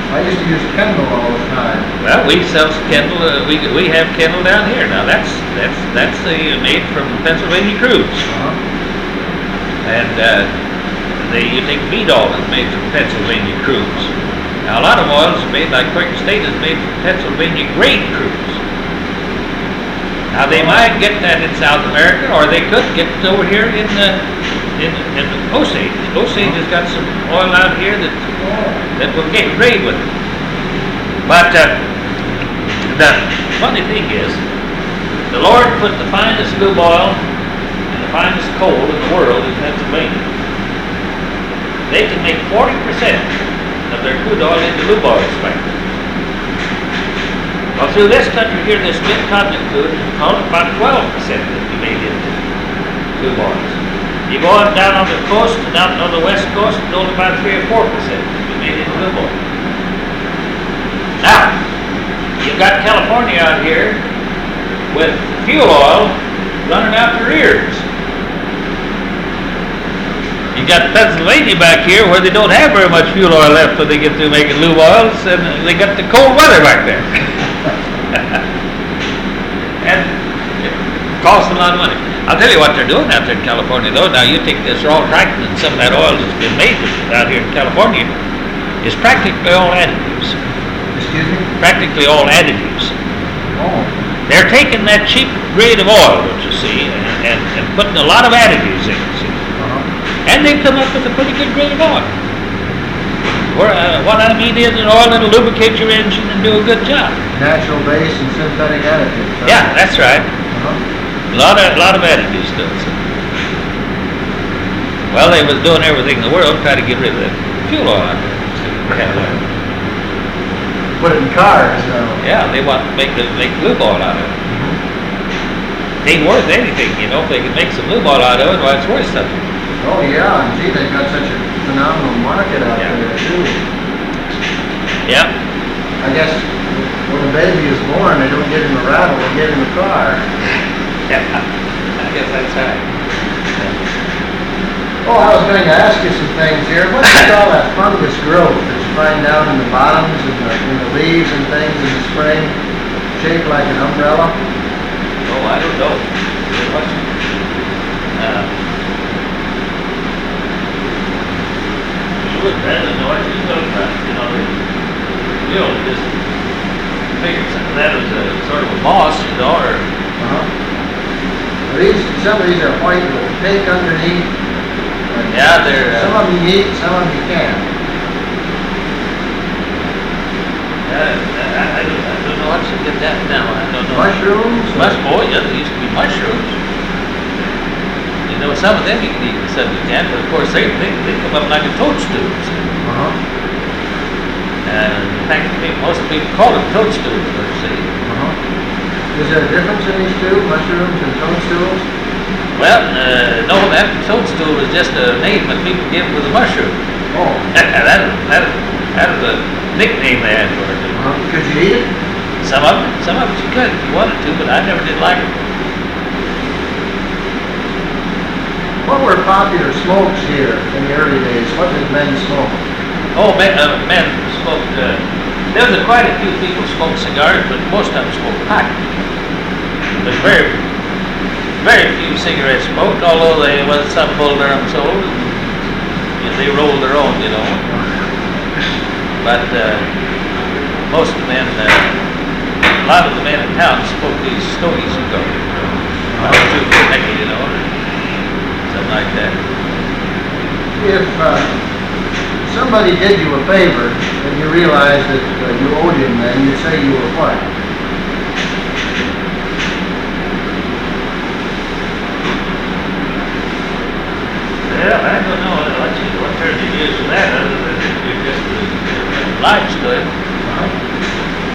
I used to use Kendall all the time. Well, we sell Kendall. We have Kendall down here now. That's made from Pennsylvania Cruise, and you take Beadall is made from Pennsylvania Cruise. Now a lot of oils made like Quaker State is made from Pennsylvania Grade Cruise. Now they might get that in South America, or they could get it over here in Osage. Osage has got some oil out here that will get grade with it. But the funny thing is, the Lord put the finest lube oil and the finest coal in the world in Pennsylvania. They can make 40% of their crude oil into lube oil factory. Well, through this country here, this mid-continent crude is about 12% that we made into lube oils. You go on down on the coast and down on the west coast, it's only about 3 or 4% that we made into lube oil. Now, you've got California out here with fuel oil running out their ears. You got Pennsylvania back here where they don't have very much fuel oil left when they get through making lube oils, and they got the cold weather back there. And it costs them a lot of money. I'll tell you what they're doing out there in California, though. Now, you take this raw Triton and some of that oil that's been made out here in California is practically all additives. Excuse me? Practically all additives. Oh. They're taking that cheap grade of oil, don't you see, and putting a lot of additives in it, see? And they've come up with a pretty good grade of oil. What I mean is an oil that'll lubricate your engine and do a good job. Natural base and synthetic additives. Huh? Yeah, that's right. A lot of additives to it. Well, they was doing everything in the world to try to get rid of that fuel oil out there. Put it in cars. Yeah, they want to make lube oil out of it. It ain't worth anything, you know. If they can make some lube oil out of it, why it's worth something. Oh yeah, and gee, they've got such a phenomenal market out there too. Yeah. I guess when a baby is born, they don't get him a rattle, they get him a car. Yeah, I guess that's right. Oh, I was going to ask you some things here. What do you call that fungus growth that you find down in the bottoms and in the leaves and things in the spring, shaped like an umbrella? Oh, I don't know. I don't know what you're talking about. You know, just figured some of that was a sort of a moss, you know, or... Some of these are white with a cake underneath. Yeah, they're... some of them you eat, some of them you can't. I don't know how to get that now. I don't know. Mushrooms? Oh, yeah, there used to be mushrooms. You know, some of them you can eat and some you can't, but of course they come up like a toadstool. And in fact, most people call them toadstools, let's see. Is there a difference in these two, mushrooms and toadstools? Well, no, that toadstool is just a name that people give for the mushroom. Oh. that is a nickname they had for it. Could you eat it? Some of it you could if you wanted to, but I never did like it. What were popular smokes here in the early days? What did men smoke? Oh, men smoked, there was quite a few people smoked cigars, but most of them smoked pipe. But very, very few cigarettes smoked, although there was some Bull Durham sold, and they rolled their own, you know. But most of the men, a lot of the men in town smoked these stogies you go. You know, or something like that. If somebody did you a favor and you realized that you owed him, then you'd say you were what?